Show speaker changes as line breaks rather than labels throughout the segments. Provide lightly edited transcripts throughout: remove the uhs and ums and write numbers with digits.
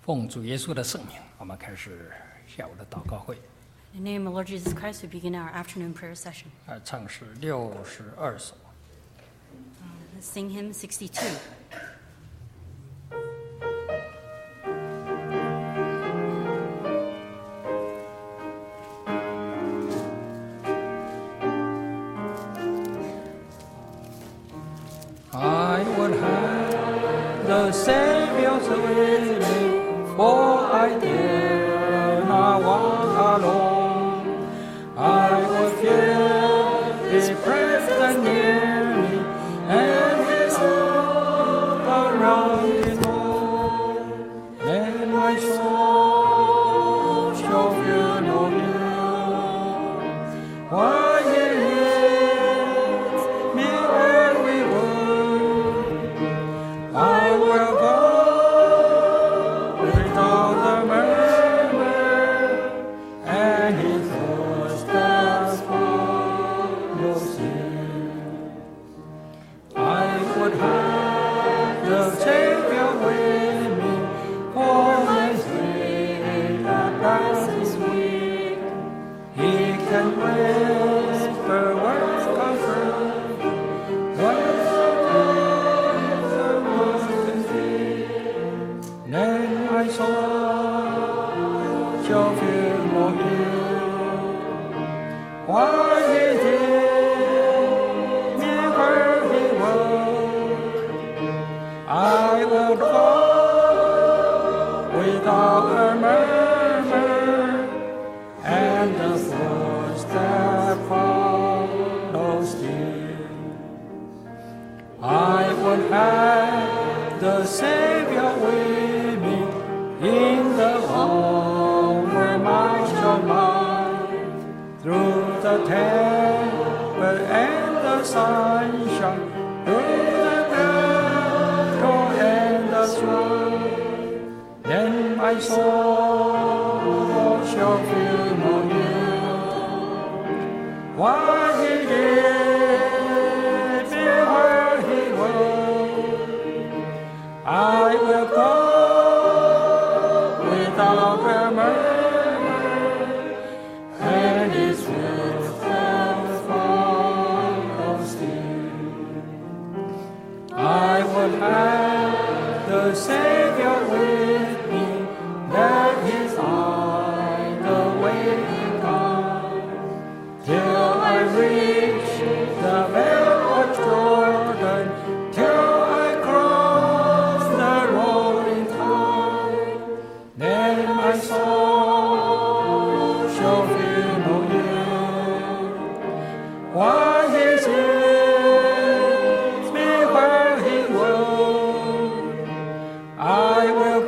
奉主耶稣的圣名，我们开始下午的祷告会。
In the name of Lord Jesus Christ, we begin our afternoon prayer session.
唱诗62首。
Let's sing hymn 62.
I would have the Savior's willing, for I dare not walk alone. I would feel His presence near me, and His love around me more. Then my soul shall fear no ill. Why He leads me where we would, I will go without a murmur, and His footsteps follow still. I would have the Savior with me, for my spirit that passes weak. He can whisper words comfort, whatever words can be. Then my soul shall fear no ill. Why He did me where He would, I will go without a murmur, and the footsteps follow still. I would have the Savior with me in the home where my shall lie. Through the temple and the sunshine, through the battle and the strife, then my soul shall feel no ill. Why He leads me where He will, I will go without a murmur, and His footsteps follow still. I would have the Savior with me, that His eye the way He guides, till I reach the vale of Jordan, till I cross the rolling tide. Then my soul shall fear no ill. Why He leads me where He would, I will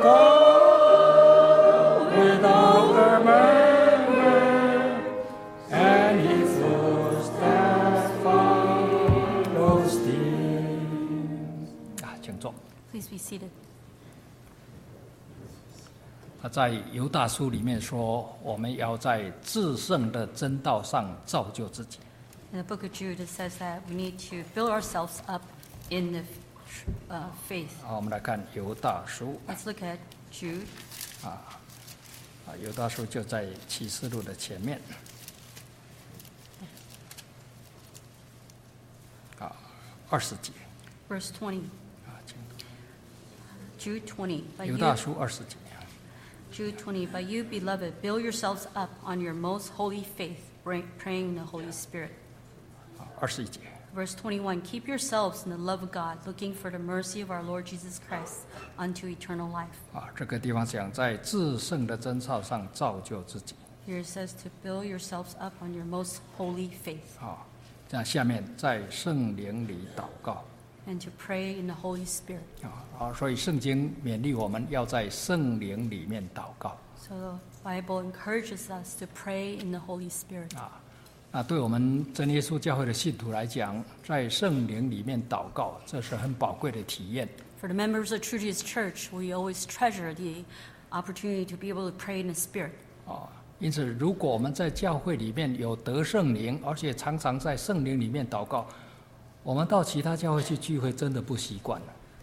go without a murmur, and His footsteps follow still. 请坐。
Please be seated.
在犹大书里面说，我们要在至圣的真道上造就自己。
In the book of Jude, it says that we need to build ourselves up in the faith.
好，我们来看犹大书。
Let's look at Jude.
犹大书就在启示录的前面。20节。
Verse 20.
请
Jude 20. But
犹
you,
大书20节。
Jude 20. But you, beloved, build yourselves up on your most holy faith, praying in the Holy Spirit.
21节。
Verse 21. Keep yourselves in the love of God, looking for the mercy of our Lord Jesus Christ unto eternal life.
这个地方讲在至圣的真道上造就自己。
Here it says to build yourselves up on your most holy faith
这样下面在圣灵里祷告。
and to pray in the Holy Spirit.
所以圣经勉励我们要在圣灵里面祷告。
So the Bible encourages us to pray in the Holy Spirit.
那对我们真耶稣教会的信徒来讲，在圣灵里面祷告，这是很宝贵的体验。
For the members of True Jesus Church, we always treasure the opportunity to be able to pray in the Spirit.
因此，如果我们在教会里面有得圣灵，而且常常在圣灵里面祷告，我们到其他教会去聚会真的不习惯了。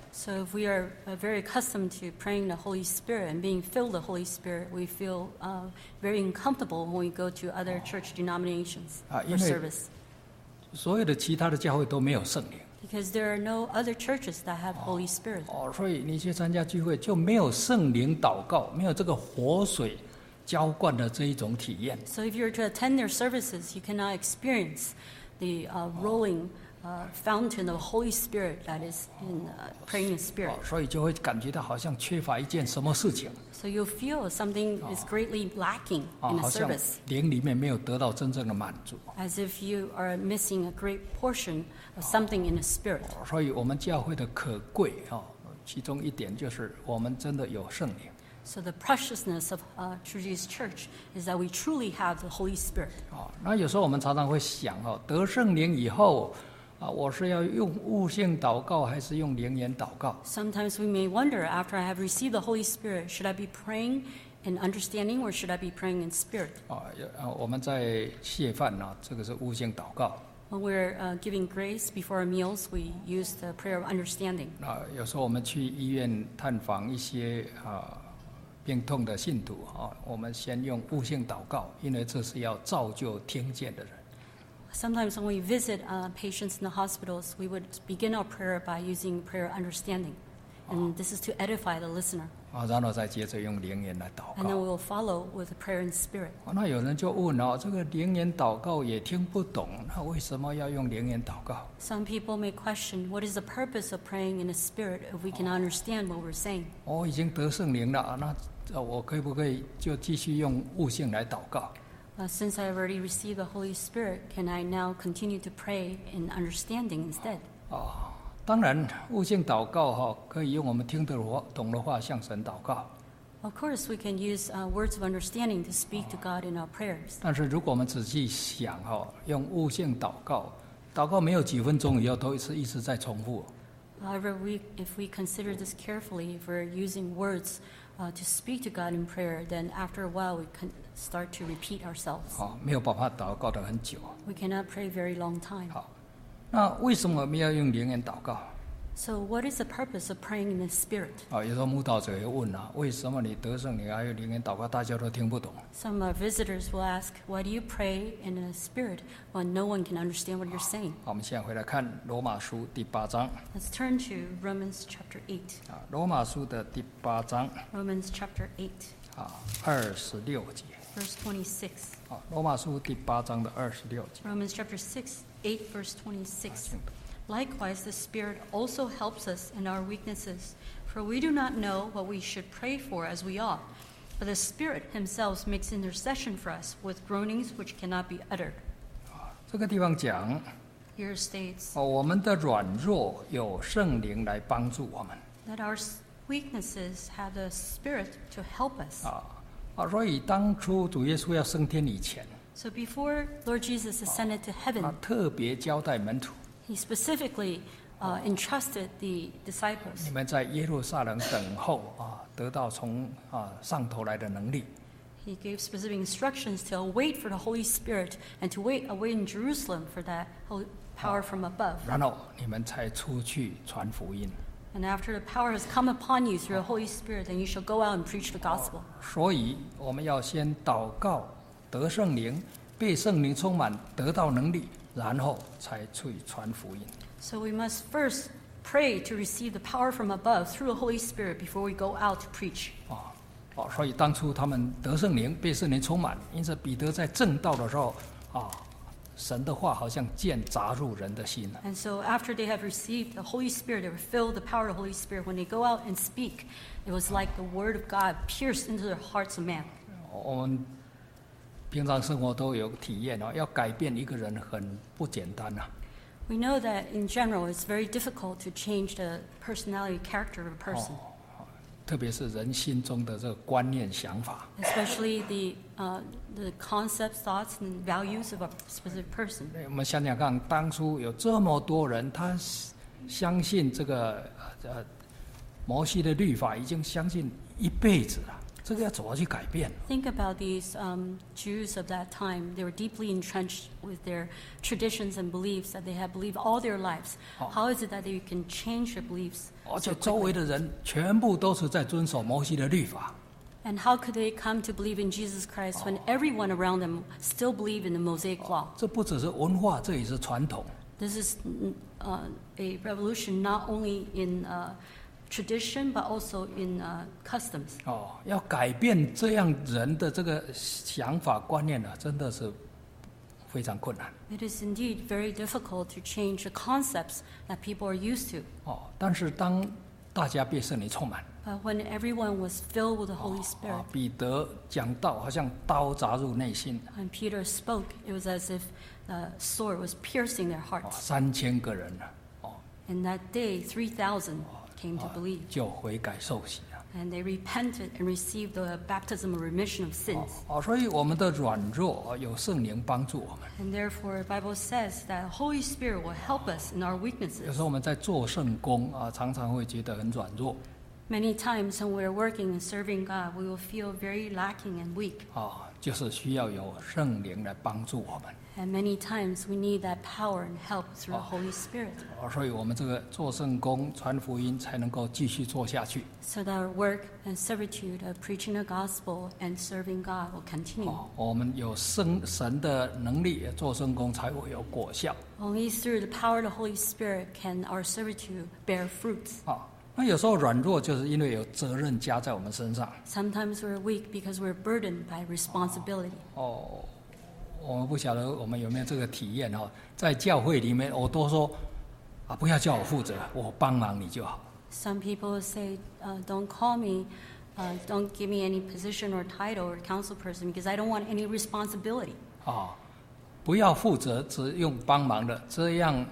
So if we are very accustomed to praying the Holy Spirit and being filled with the Holy Spirit, we feel very uncomfortable when we go to other church denominations for
因为
service.
所有的其他的教会都没有圣灵。
Because there are no other churches that have Holy Spirit.
所以你去参加聚会就没有圣灵祷告，没有这个活水浇灌的这一种体验。
So if you're to attend their services, you cannot experience the rolling fountain of Holy Spirit that is in praying in spirit.
所以就会感觉到好像缺乏一件什么事情，
So you'll feel something is greatly lacking in the
好像
service,
灵里面没有得到真正的满足。
as if you are missing a great portion of something in the spirit.
所以我们教会的可贵其中一点就是我们真的有圣灵。
So the preciousness of True Jesus Church is that we truly have the Holy Spirit.
那有时候我们常常会想得圣灵以后我是要用悟性祷告还是用灵言祷告？
Sometimes we may wonder, after I have received the Holy Spirit, should I be praying in understanding or should I be praying in spirit?
我们在谢饭这个是悟性祷告。
When we're giving grace before our meals, we use the prayer of understanding.
有时候我们去医院探访一些病痛的信徒我们先用悟性祷告，因为这是要造就听见的人。
Sometimes when we visit patients in the hospitals, we would begin our prayer by using prayer of understanding. And this is to edify the listener.
然后再接着用灵言来祷
And then
告。
we will follow with a prayer in spirit.
那有人就问这个灵言祷告也听不懂，那为什么要用灵言祷告？
Some people may question, what is the purpose of praying in the spirit if we cannot understand what we're saying?
我已经得圣灵了那我可不可以就继续用悟性来祷告？
Since I have already received the Holy Spirit, can I now continue to pray in understanding instead?
当然，悟性祷告可以用我们听得懂的话向神祷告。
Of course, we can use words of understanding to speak to God in our prayers.
但是如果我们仔细想用悟性祷告，祷告没有几分钟以后都是一直在重复。
However, if we consider this carefully, if we're using words to speak to God in prayer, then after a while we can start to repeat ourselves.
没有办法祷告得很久。
We cannot pray very long time.
那为什么我们要用灵言祷告？
So what is the purpose of praying in the Spirit?
有时候慕道者也问为什么你得圣灵还有灵言祷告，大家都听不懂？
Some visitors will ask, why do you pray in the Spirit when no one can understand what you're saying?
我们现在回来看罗马书第8章。
Let's turn to Romans chapter 8.
罗马书的第8章
Romans chapter 8,
26节。
verse 26.
罗马书第8章的26节。
Romans chapter 8, verse 26. Likewise, the Spirit also helps us in our weaknesses, for we do not know what we should pray for as we ought, but the Spirit Himself makes intercession for us with groanings which cannot be uttered.
这个地方讲
Here states
我们的软弱有圣灵来帮助我们
that our weaknesses have the Spirit to help us.
所以当初主耶稣要升天以前
So before Lord Jesus ascended to heaven,
特别交代门徒
He specifically entrusted the
你
disciples.
们在耶路撒冷等候得到从上头来的能力
He gave specific instructions to await for the Holy Spirit and to await in Jerusalem for that power from above.
然后你们才出去传福音
And after the power has come upon you through the Holy Spirit, then you shall go out and preach the gospel.
所以我们要先祷告得圣灵被圣灵充满得到能力然后才去传福音
So we must first pray to receive the power from above through the Holy Spirit before we go out to preach.
所以当初他们得圣灵被圣灵充满因此彼得在正道的时候神的话好像剑扎入人的心
And so after they have received the Holy Spirit, they were filled with the power of the Holy Spirit. When they go out and speak, it was like the word of God pierced into the hearts of man.
我们平常生活都有体验要改变一个人很不简单
We know that in general it's very difficult to change the personality, character of a person,
特别是人心中的这个观念想法
especially the concepts, thoughts, and values of a specific person.
我们想想看当初有这么多人他相信这个摩西的律法已经相信一辈子了这个要怎么去改变？
Think about these Jews of that time. They were deeply entrenched with their traditions and beliefs that they had believed all their lives. How is it that they can change their beliefs
而且
so
周围
quickly?
的人全部都是在遵守摩西的律法，
And how could they come to believe in Jesus Christ when everyone around them still believed in the Mosaic law?
这不只是文化，这也是传统。
This is a revolution not only in tradition but also in customs.
要改变这样人的这个想法观念呢，真的是非常困难。
It is indeed very difficult to change the concepts that people are used to.
但是当大家被圣灵充满，
But when everyone was filled with the Holy Spirit,
彼得讲道好像刀扎入内心，
when Peter spoke, it was as if the sword was piercing their hearts.
3000个人呢，
And that day, 3,000 came to believe.
就悔改受洗了。
And they repented and received the baptism of remission of sins.
所以我们的软弱有圣灵帮助我们。
And therefore, the Bible says that the Holy Spirit will help us in our
有
weaknesses.
时候我们在做圣工常常会觉得很软弱
Many times when we're working and serving God, we will feel very lacking and weak.
就是需要有圣灵来帮助我们。
And many times we need that power and help through the Holy Spirit.
所以我们这个做圣工、传福音才能够继续做下去。
So that our work and servitude of preaching the gospel and serving God will continue.
我们有神的能力做圣工，才会有果效。
Only through the power of the Holy Spirit can our servitude bear fruits.
那有时候软弱，就是因为有责任加在我们身上。
Sometimes we're weak because we're burdened by responsibility.
我们不晓得我们有没有这个体验在教会里面，我都说不要叫我负责，我帮忙你就好。
Some people say, don't call me, don't give me any position or title or council person because I don't want any responsibility.
不要负责，只用帮忙的，这样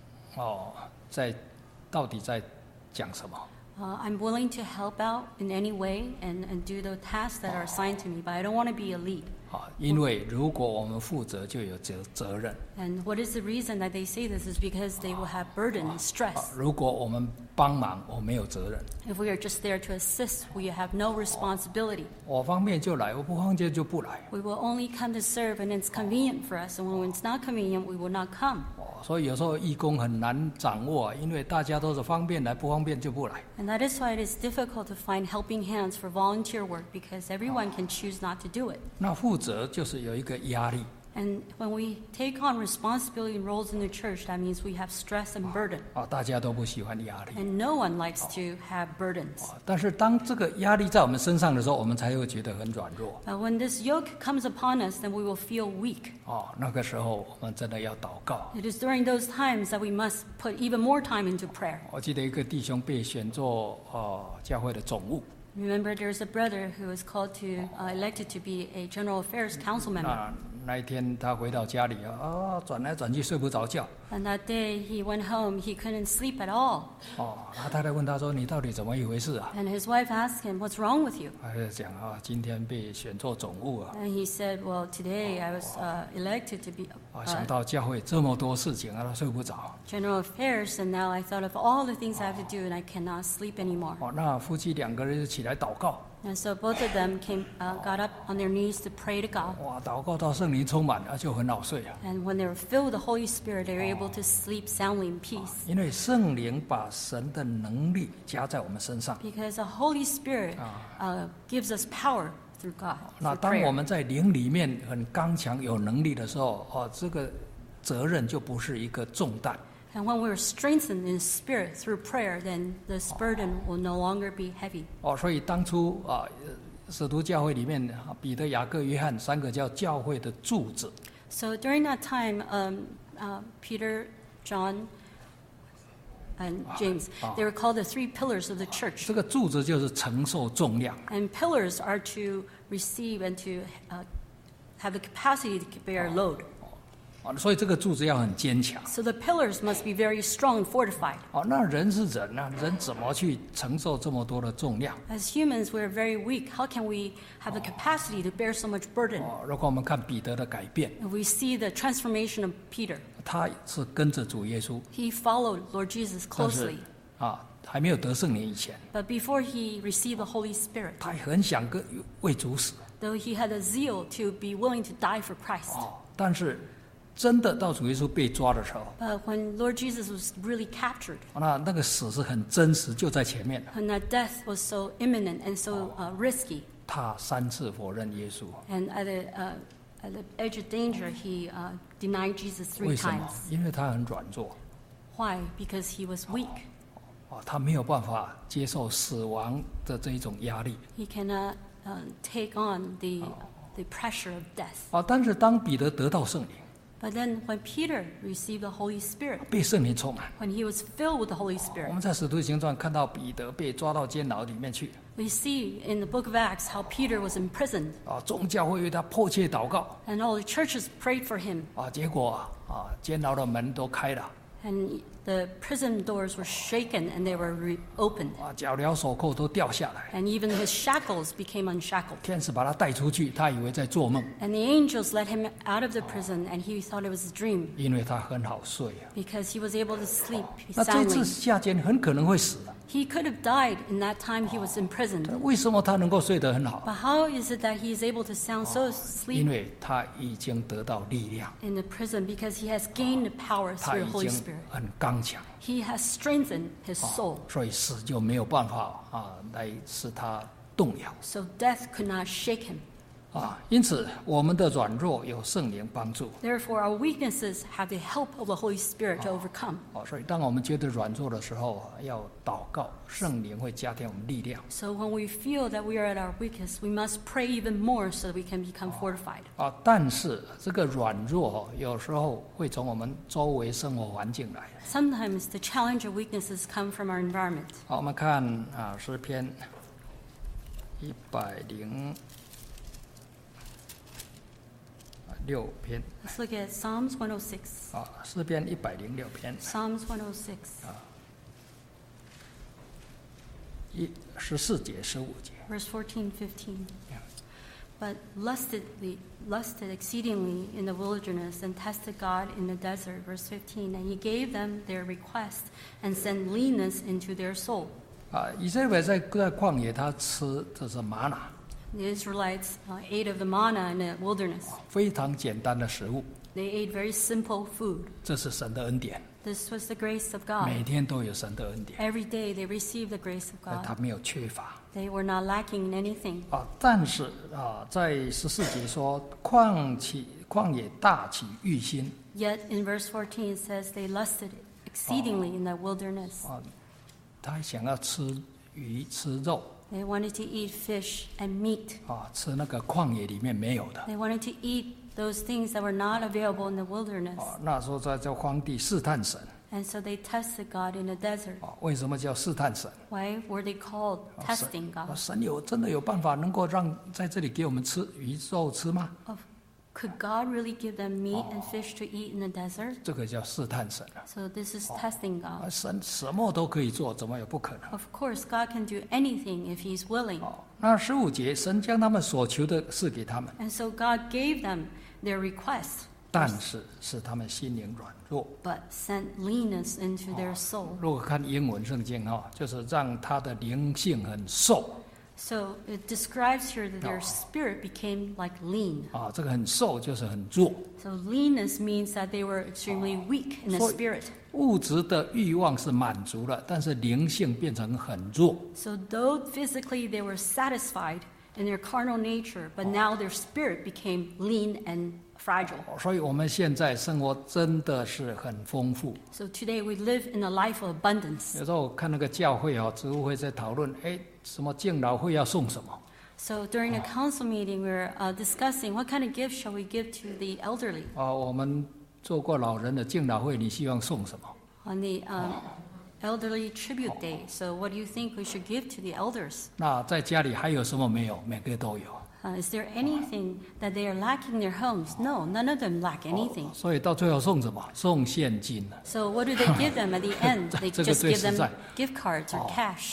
到底在讲什么？
I'm willing to help out in any way and do the tasks that are assigned to me, but I don't want to be a lead.
因为如果我们负责，就有责任；
And what is the reason that they say this is because they will have burden and stress.
如果我们帮忙，我没有责任。
If we are just there to assist, we have no responsibility.
我方便就来，我不方便就不来。
We will only come to serve when it's convenient for us, and when it's not convenient, we will not come.
所以有时候义工很难掌握，因为大家都是方便来，不方便就不来。
And that is why it is difficult to find helping hands for volunteer work because everyone can choose not to do it.
那负责就是有一个压力。
And when we take on responsibility and roles in the church, that means we have stress and burden.
大家都不喜欢压力。
And no one likes to have burdens.
但是当这个压力在我们身上的时候，我们才会觉得很软弱。
But when this yoke comes upon us, then we will feel weak.
那个时候我们真的要祷告。
It is during those times that we must put even more time into prayer.
我记得一个弟兄被选做教会的总务。
Remember, there's a brother who was called to, elected to be a general affairs council member.
那一天他回到家里转来转去睡不着觉。
And that day he went home, he couldn't sleep at all.
他太太问他说：“你到底怎么一回事啊
And his wife asked him, "What's wrong with you?"
他就讲今天被选做总务啊。
And he said, "Well, today I was elected to be
想到教会这么多事情他睡不着。
general affairs, and now I thought of all the things I have to do, and I cannot sleep anymore."
那夫妻2个人就起来祷告。
And so both of them got up on their knees to pray to God.
祷告到圣灵充满就很好睡啊。
And when they were filled with the Holy Spirit, they were able to sleep soundly in peace.
因为圣灵把神的能力加在我们身上。
Because the Holy Spirit gives us power through God.
那
through
当我
prayer.
们在灵里面很刚强、有能力的时候，这个责任就不是一个重担。
And when we're strengthened in spirit through prayer, then this burden will no longer be heavy.
所以当初使徒教会里面，彼得、雅各、约翰3个叫教会的柱子。
So during that time, Peter, John, and James, they were called the 3 pillars of the church.
这个柱子就是承受重量。
And pillars are to receive and to have the capacity to bear load.
所以这个柱子要很坚强。
So the pillars must be very strong and fortified.
那人是人啊，人怎么去承受这么多的重量？
As humans, we're very weak. How can we have the capacity to bear so much burden?
如果我们看彼得的改变，
If we see the transformation of Peter,
他是跟着主耶稣，
he followed Lord Jesus
但是
closely.
还没有得圣灵以前，
But before he received the Holy Spirit,
他很想为主死
though he had a zeal to be willing to die for Christ.
但是真的到主耶稣被抓的时候，
But when Lord Jesus was really captured,
那个死是很真实，就在前面了。
and that death was so imminent and so risky,
他3次否认耶稣，
and at the edge of danger, he denied Jesus 3
为什么
times.？
因为他很软弱
Why? Because he was weak.
他没有办法接受死亡的这一种压力
He cannot take on the pressure of death.
但是当彼得得到圣灵，
But then when Peter received the Holy Spirit,
被圣灵充满，
when he was filled with the Holy
我
Spirit,
们在使徒行传看到彼得被抓到监牢里面去
we see in the book of Acts how Peter was imprisoned,
宗教会为他迫切祷告
and all the churches prayed for him,
结果监牢的门都开了
and the prison doors were shaken and they were reopened,
脚镣手铐都掉下来，
and even his shackles became unshackled.
天使把他带出去，他以为在做梦，
And the angels let him out of the prison, and he thought it was a dream
因为他很好睡
because he was able to sleep
那这次
soundly.
下监很可能会死的，
He could have died in that time he was imprisoned.
为什么他能够睡得很好？
But how is it that he is able to sound so
因
asleep
为他已经得到力量，
in the prison? Because he has gained the power
他
through
已
the Holy
经
Spirit.
很刚强，
He has strengthened his soul,
所以死就没有办法来使他动摇
so death could not shake him.
因此我们的软弱有圣灵帮助
Therefore, our weaknesses have the help of the Holy Spirit to overcome.
所以当我们觉得软弱的时候要祷告，圣灵会加添我们力量
So when we feel that we are at our weakest, we must pray even more so that we can become fortified.
但是这个软弱有时候会从我们周围生活环境来
Sometimes the challenge of weaknesses come from our environment.
我们看诗篇106篇
Let's look at Psalms 106.
诗篇106篇
Psalms 106,
14节15节
verse 14, 15. But lusted exceedingly in the wilderness and tested God in the desert, verse 15. And he gave them their request and sent leanness into their soul.
以色列在旷野他吃这是玛瑙
The Israelites ate of the manna in the wilderness.
非常简单的食物，
They ate very simple food.
这是神的恩典，
This was the grace of
每
God.
天都有神的恩典，
Every day they received the grace of
他
God.
没有缺乏
They were not lacking in anything.
但是在14节说旷野大起欲心
Yet in verse 14 it says they lusted exceedingly in the wilderness.
他想要吃鱼吃肉
They wanted to eat fish and meat.
吃那个旷野里面没有的
They wanted to eat those things that were not available in the wilderness.
那时候在这荒地试探神
And so they tested God in the desert.
为什么叫试探神
Why were they called testing God?
神真的有办法能够让在这里给我们吃鱼肉吃吗？
Could God really give them meat and fish to eat in the desert?
这个叫试探神了
So this is testing God.
神什么都可以做，怎么有不可能？
Of course, God can do anything if He's willing.
那15节，神将他们所求的赐给他们，
And so God gave them their request,
但是使他们心灵软弱。
but sent leanness into their soul.
如果看英文圣经就是让他的灵性很瘦
So it describes here that their spirit became like lean.
这个很瘦就是很弱。
So leanness means that they were extremely weak in the
So-
spirit.
物质的欲望是满足了，但是灵性变成很弱。
So though physically they were satisfied in their carnal nature, but now their spirit became lean and fragile.
所以我们现在生活真的是很丰富。
So today we live in a life of abundance.
有时候我看那个教会职务会在讨论，什么敬老会要送什么？
So during a council meeting, we were discussing what kind of gift shall we give to the elderly.
我们做过老人的敬老会，你希望送什么？
On the elderly tribute day. So what do you think we should give to the elders?
那在家里还有什么没有？每个都有。
Is there anything that they are lacking in their homes? No, none of them lack anything.
所以到最后送什么？送现金了。
So what do they give them at the end? They
这个
just
最
give
实在。
them gift cards or cash.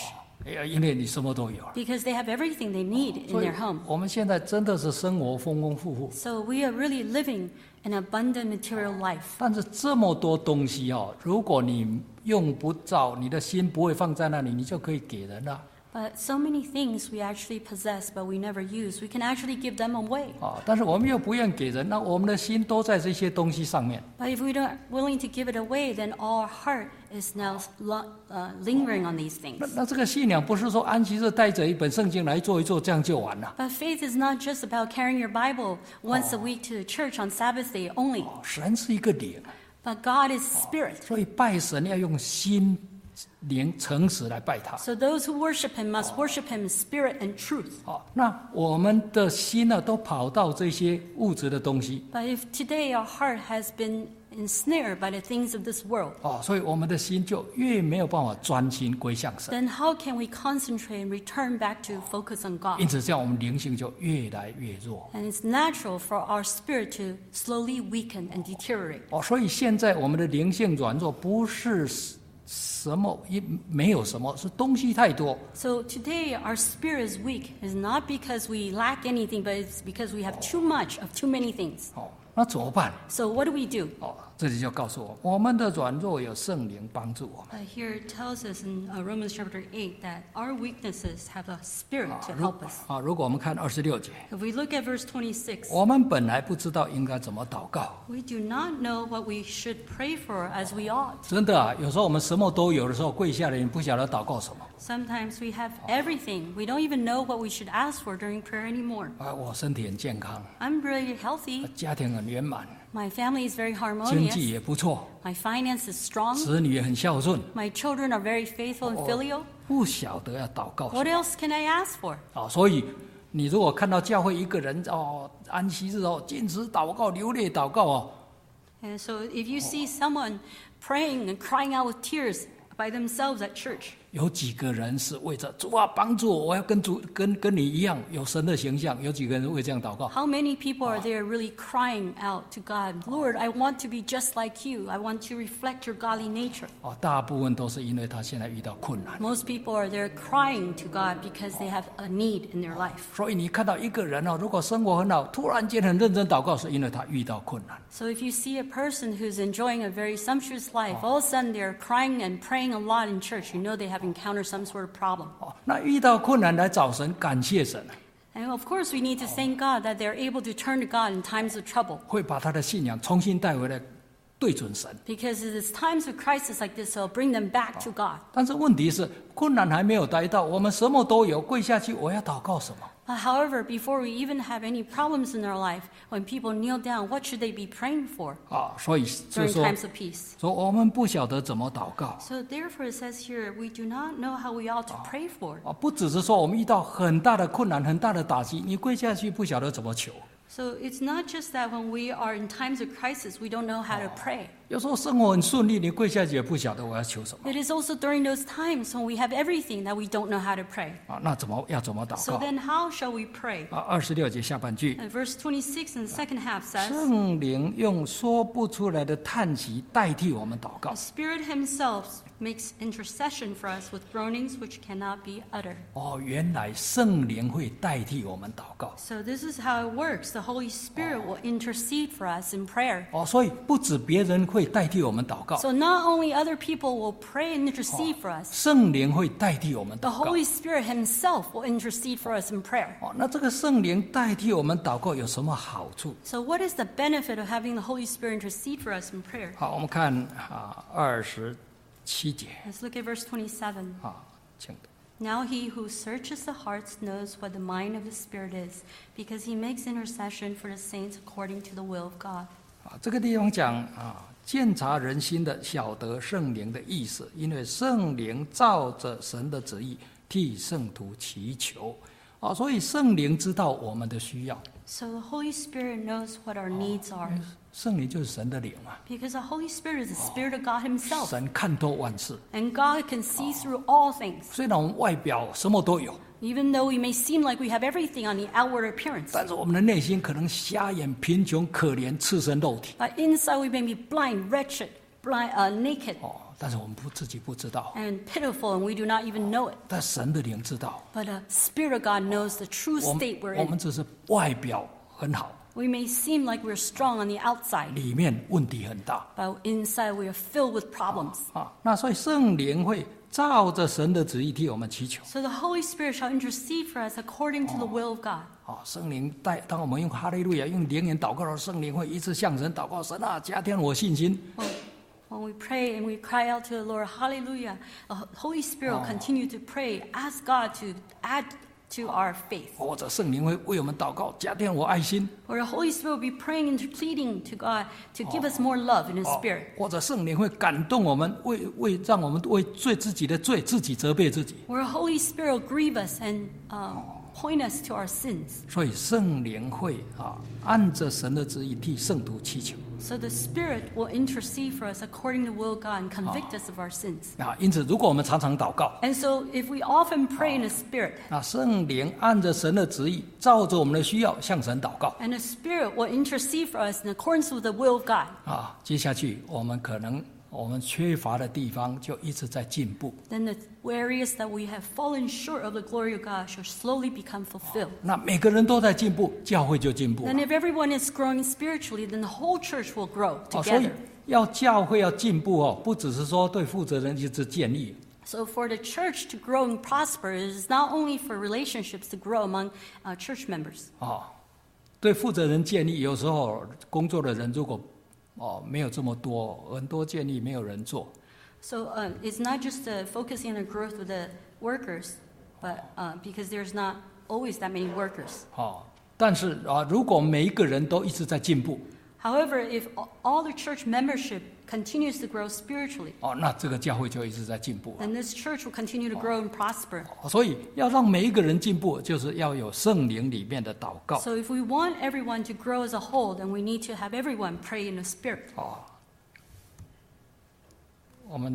因为你什么都有了。
because they have everything they need in
所以
their home.
我们现在真的是生活丰丰富富，
So we are really living an abundant material life.
但是这么多东西如果你用不着，你的心不会放在那里，你就可以给人了。
But so many things we actually possess, but we never use. We can actually give them away.
但是我们又不愿给人，那我们的心都在这些东西上面。
But if we don't willing to give it away, then all our heart is now lingering on these things.
那这个信仰不是说安息日带着一本圣经来做一做，这样就完了。
But faith is not just about carrying your Bible once a week to church on Sabbath day only.
神是一个灵，
But God is spirit.
所以拜神要用心、灵、诚实来拜他。
So those who worship him must worship him in spirit and truth.
那我们的心呢，都跑到这些物质的东西。
But if today our heart has been ensnared by the things of this world,
所以我们的心就越没有办法专心归向神。
then how can we concentrate and return back to focus on
因
God?
此，这样我们灵性就越来越弱。
And it's natural for our spirit to slowly weaken and deteriorate.
所以现在我们的灵性软弱，不是什么没有什么，是东西太多。
So today our spirit is weak. It's not because we lack anything, but it's because we have too much of too many things.
那怎么办？
So what do we do?
这里就告诉我们的软弱有圣灵帮助我们。
Here it tells us in Romans chapter 8 that our weaknesses have a spirit to help us.
如果我们看26节，
If we look at verse 26,
我们本来不知道应该怎么祷告。
we do not know what we should pray for as we ought.
真的有时候我们什么都有的时候，跪下来你不晓得祷告什么。
Sometimes we have everything. We don't even know what we should ask for during prayer anymore.
我身体很健康，
I'm really healthy.
家庭很圆满，
My family is very
经济
harmonious.
也不错，
My finance is strong.
子女也很孝顺。
My children are very faithful and filial.
不晓得要祷告什
What
么。
else can I ask for?
所以你如果看到教会一个人安息日禁止祷告、流泪祷告
And so if you see someone praying and crying out with tears by themselves at church,
有几个人是为着主啊帮助我，我要跟主跟你一样有神的形象？有几个人会这样祷告？
how many people are there really crying out to God, Lord, I want to be just like you. I want to reflect your godly nature.
大部分都是因为他现在遇到困难。
Most people are there crying to God because they have a need in their life.
所以你看到一个人如果生活很好，突然间很认真祷告，是因为他遇到困难。
So if you see a person who's enjoying a very sumptuous life, all of a sudden they're crying and praying a lot in church, you know they have encountered some sort of problem.
那遇到困难来找神，感谢神，
And of course we need to thank God that they're able to turn to God in times of trouble.
会把他的信仰重新带回来，对准神。
Because it's times of crisis like this, it'll bring them back to God.
但是问题是，困难还没有来到，我们什么都有，跪下去，我要祷告什么？
However, before we even have any problems in our life, when people kneel down, what should they be praying for
所以就
during
说
times of peace?
我们不晓得怎么祷告。
So therefore it says here, we do not know how we ought to pray for.
不只是说我们遇到很大的困难、很大的打击，你跪下去不晓得怎么求。
So it's not just that when we are in times of crisis, we don't know how to pray.
有时候生活很顺利，你跪下去也不晓得我要求什么。
It is also during those times when we have everything that we don't know how to pray.
那要怎么祷
So
告？
then how shall we pray?
26节下半句，
And verse 26 in the second half says,
圣灵用说不出来的叹息代替我们祷告
The。Spirit himself makes intercession for us with groanings which cannot be uttered.
原来圣灵会代替我们祷告。
So this is how it works. The Holy Spirit will intercede for us in prayer.
所以不止别人会代替我们祷告，
So not only other people will pray and intercede for us,
圣灵会代替我们
the
祷告。
Holy Spirit himself will intercede for us in prayer.
那这个圣灵代替我们祷告有什么好处？
So what is the benefit of having the Holy Spirit intercede for us in prayer?
我们看27节
Let's look at verse 27.
请读。
Now he who searches the hearts knows what the mind of the Spirit is, because he makes intercession for the saints according to the will of God.
这个地方讲鉴察人心的，晓得圣灵的意思，因为圣灵照着神的旨意替圣徒祈求。所以圣灵知道我们的需要。
So the Holy Spirit knows what our needs are,
圣灵就是神的灵嘛，
because the Holy Spirit is the Spirit of God himself,
神看透万事。
and God can see through all things.
虽然我们外表什么都有，
Even though we may seem like we have everything on the outward appearance,
但是我们的内心可能瞎眼、贫穷、可怜、赤身肉体。
but inside we may be blind, wretched, naked,
但是我们自己不知道，
and pitiful, and we do not even know it.
但神的灵知道。
But the Spirit of God knows the true
我
state we're
们
in.
只是外表很好，
We may seem like we're strong on the outside,
里面问题很大
but inside we are filled with problems.
啊。那所以圣灵会照着神的旨意替我们祈求
So the Holy Spirit shall intercede for us according to the will of God.
啊。圣灵当我们用哈利路亚用灵言祷告的时候，圣灵会一直向神祷告，神啊，加添我信心。
When we pray and we cry out to the Lord, hallelujah, the Holy Spirit will continue to pray, ask God to add to our faith.
或者圣灵会为我们祷告，加添我爱心。
Or the Holy Spirit will be praying and pleading to God to give us more love in His
哦
Spirit.
或者圣灵会感动我们，让我们为自己的罪自己责备自己。
Or the Holy Spirit will grieve us and point us to our sins.
所以圣灵会按着神的旨意替圣徒祈求
So the Spirit will intercede for us according to the will of God and convict us of our sins.
啊。因此，如果我们常常祷告，
And so if we often pray in the Spirit,
那圣灵按着神的旨意，照着我们的需要向神祷告
and the Spirit will intercede for us in accordance with the will of God,
啊。接下去，我们缺乏的地方就一直在进步。
then the areas that we have fallen short of the glory of God shall slowly become fulfilled.
那每个人都在进步，教会就进步
Then if everyone is growing spiritually, then the whole church will grow
啊。所以
together.
教会要进步哦，不只是说对负责人一直建议
So for the church to grow and prosper, it is not only for relationships to grow among church members.
啊。对负责人建议，有时候工作的人如果没有这么多，很多建议没有人做。
So it's not just focusing on the growth of the workers, but because there's not always that many workers.
但是如果每一个人都一直在进步，
However, if all the church membership continues to grow spiritually,
那这个教会就一直在进步。
then this church will continue to grow and prosper.
所以要让每一个人进步，就是要有圣灵里面的祷告。
So if we want everyone to grow as a whole, then we need to have everyone pray in the Spirit.
我们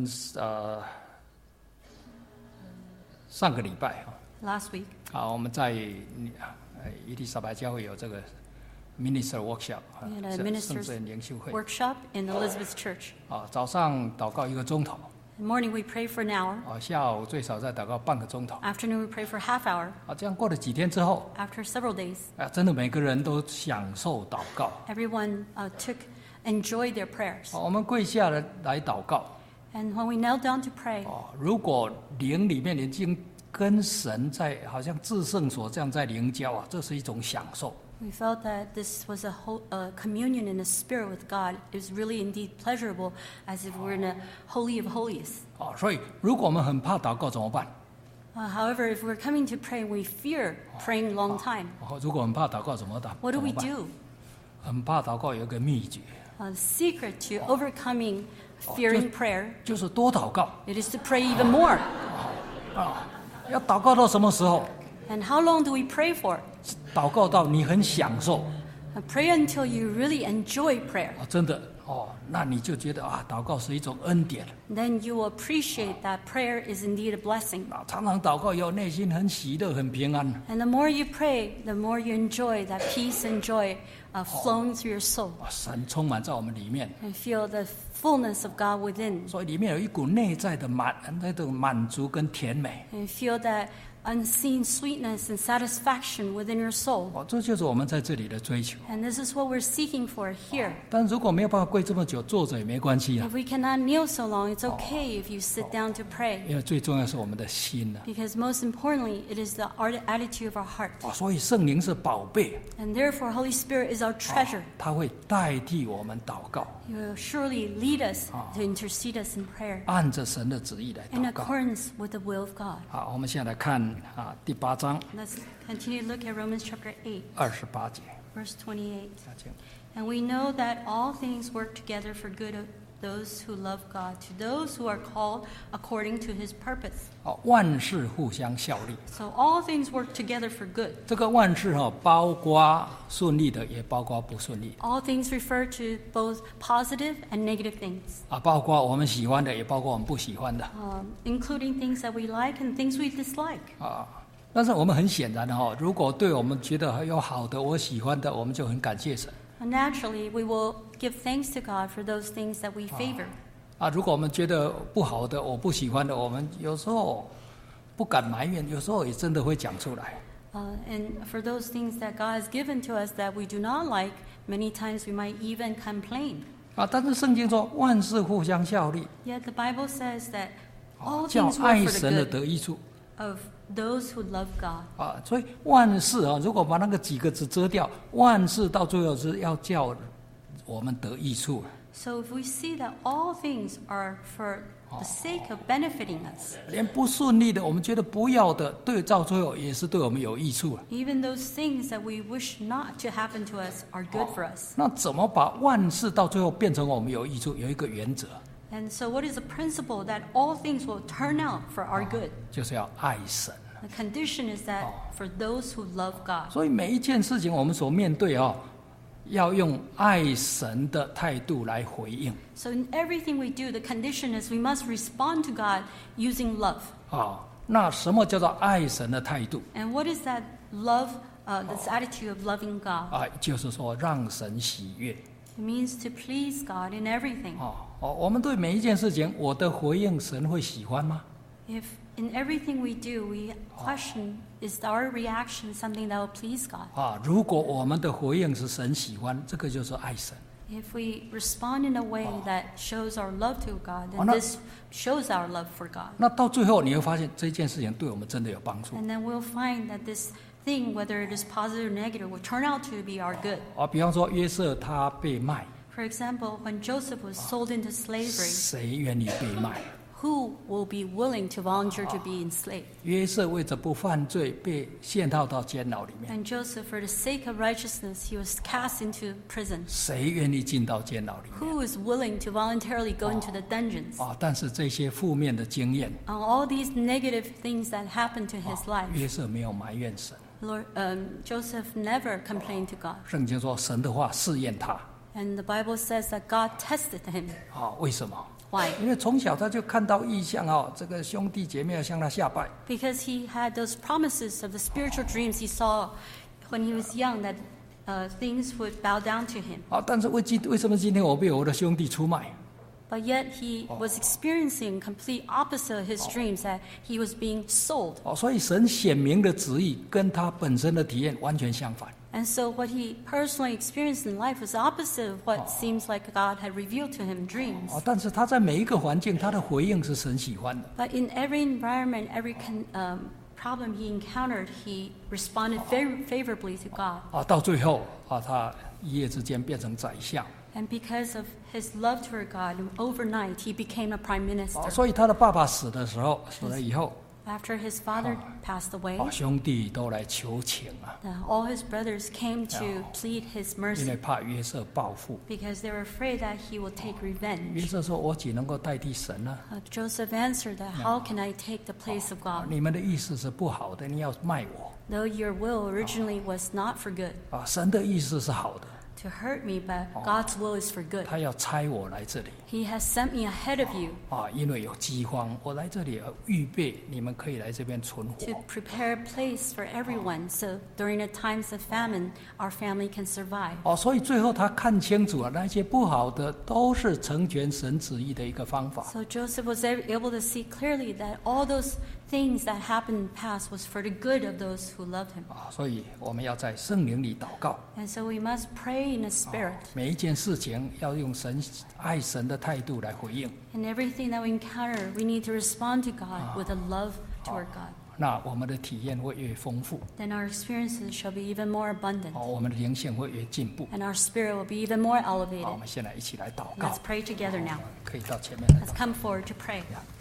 上个礼拜
Last week,
我们在伊丽莎白教会有这个 minister workshop
we had a
圣
minister's
职灵修会
workshop in Elizabeth Church.
早上祷告1个钟头
In the morning, we pray for an hour.
下午最少再祷告半个钟头
Afternoon, we pray for a half hour.
这样过了几天之后
After several days,
真的每个人都享受祷告
everyone enjoyed their prayers.
我们跪下来祷告
And when we knelt down to pray,
如果灵里面已经跟神在好像至圣所这样在灵交这是一种享受
we felt that this was a communion in the Spirit with God. It was really indeed pleasurable, as if we're in a holy of holies.
所以如果我们很怕祷告怎么办
However, if we're coming to pray, we fear praying a long time.
如果很怕祷告怎么办
What do we do?
很怕祷告有一个秘诀
The secret to overcoming fearing prayer,
就是多祷告
it is to pray even more.
要祷告到什么时候
And how long do we pray for?
祷告到你很享受
Pray until you really enjoy prayer.
真的那你就觉得祷告是一种恩典
Then you will appreciate that prayer is indeed a blessing.
常常祷告以后内心很喜乐很平安
And the more you pray, the more you enjoy that peace and joy flowing through your soul.
神充满在我们里面
And feel the fullness of God within.
所以里面有一股内在的那种满足跟甜美
And feel that unseen sweetness and satisfaction within your soul.
这就是我们在这里的追求
And this is what we're seeking for here.
但如果没有办法跪这么久坐着也没关系
If we cannot kneel so long, it's okay if you sit down to pray.
因为最重要是我们的心
Because most importantly, it is the attitude of our heart.
所以圣灵是宝贝
And therefore, Holy Spirit is our treasure.
它会代替我们祷告
He will surely lead us to intercede us in prayer
按着神的旨意来
in
祷告
accordance with the will of God.
好，我们现在来看第8章
Let's continue to look at Romans chapter 8,
28节
verse 28.
请
And we know that all things work together for good of those who love God, to those who are called according to his purpose.
万事互相效力
So all things work together for good.
这个万事包括顺利的也包括不顺利
All things refer to both positive and negative things,
包括我们喜欢的也包括我们不喜欢的
including things that we like and things we dislike.
但是我们很显然如果对我们觉得有好的我喜欢的我们就很感谢神
And naturally, we will give thanks to God for those things that we favor.
如果我们觉得不好的、我不喜欢的，我们有时候不敢埋怨，有时候也真的会讲出来。
And for those things that God has given to us that we do not like, many times we might even complain.
但是圣经说万事互相效力，
Yet the Bible says that all
叫
things work
爱
for
神的
the
得益处。
good of those who love God.
所以万事如果把那个几个字遮掉，万事到最后是要叫我们得益处。
So if we see that all things are for the sake of benefiting us,
连不顺利的，我们觉得不要的，到最后也是对我们有益处。
even those things that we wish not to happen to us are good for us.
那怎么把万事到最后变成我们有益处？有一个原则，
And so what is the principle that all things will turn out for our good?
就是要爱神。
The condition is that for those who love God.
所以每一件事情我们所面对要用爱神的态度来回应。
So in everything we do, the condition is we must respond to God using love.
那什么叫做爱神的态度？
And what is that love, this attitude of loving God?
就是说让神喜悦。
It means to please God in everything.
我们对每一件事情，我的回应神会喜欢吗？
If in everything we do, we question, is our reaction something that will please God?
如果我们的回应是神喜欢，这个就是爱神。
If we respond in a way that shows our love to God, then
那
this shows our love for God.
那到最后你会发现，这件事情对我们真的有帮助。
And then we'll find that this thing, whether it is positive or negative, will turn out to be our good.
比方说约瑟他被卖，
For example, when Joseph was sold into slavery,
谁愿意被卖？
who will be willing to volunteer to be enslaved?
约瑟为着不犯罪，被陷套到监牢里面。
And Joseph, for the sake of righteousness, he was cast into prison.
谁愿意进到监牢里面？
Who is willing to voluntarily go into the dungeons?
但是这些负面的经验，
All these negative things that happened to his life,
约瑟没有埋怨神。
Joseph never complained to God.
圣经说神的话试验他。
And the Bible says that God tested him.
为什么？
Why?
因为从小他就看到异象这个兄弟姐妹要向他下拜。
Because he had those promises of the spiritual dreams he saw when he was young that things would bow down to him.
但是为什么今天我被我的兄弟出卖？
But yet he was experiencing complete opposite of his dreams, that he was being sold.
所以神显明的旨意跟他本身的体验完全相反。
And so what he personally experienced in life was opposite of what seems like God had revealed to him in dreams.
但是他在每一个环境，他的回应是神喜欢的。
But in every environment, every problem he encountered, he responded very favorably to God.
到最后他一夜之间变成宰相。
And because of his love toward God, overnight he became a prime minister.
所以他的爸爸死了以后，
After his father passed away,
兄弟都来求情
all his brothers came to plead his
因为
mercy
怕约瑟报复。
because they were afraid that he will take
约
revenge.
瑟说：“我岂能够代替神呢？
Joseph answered that, how can I take the place of God?
你们的意思是不好的，你要卖我。
Though your will originally was not for good,
神的意思是好的，
to hurt me, but God's will is for good.
他要差我来这里
He has sent me ahead of you
因为有饥荒，我来这里预备，你们可以来这边存
to
活。
prepare a place for everyone, so during the times of famine, our family can survive.
所以最后他看清楚了，那些不好的都是成全神旨意的一个方法。
So Joseph was able to see clearly that all those things that happened in the past was for the good of those who loved him.
所以我们要在圣灵里祷告，
And so we must pray in the Spirit.
每一件事情要用爱神的态度来回应。
And everything that we encounter, we need to respond to God with a love toward God.
那我们的体验会越丰富，
Then our experiences shall be even more abundant.
我们的灵性会越进步。
And our spirit will be even more
好，我
elevated.
们现在一起来祷告
Let's，pray together now.
可以到前面来祷
Let's come forward to pray.
告。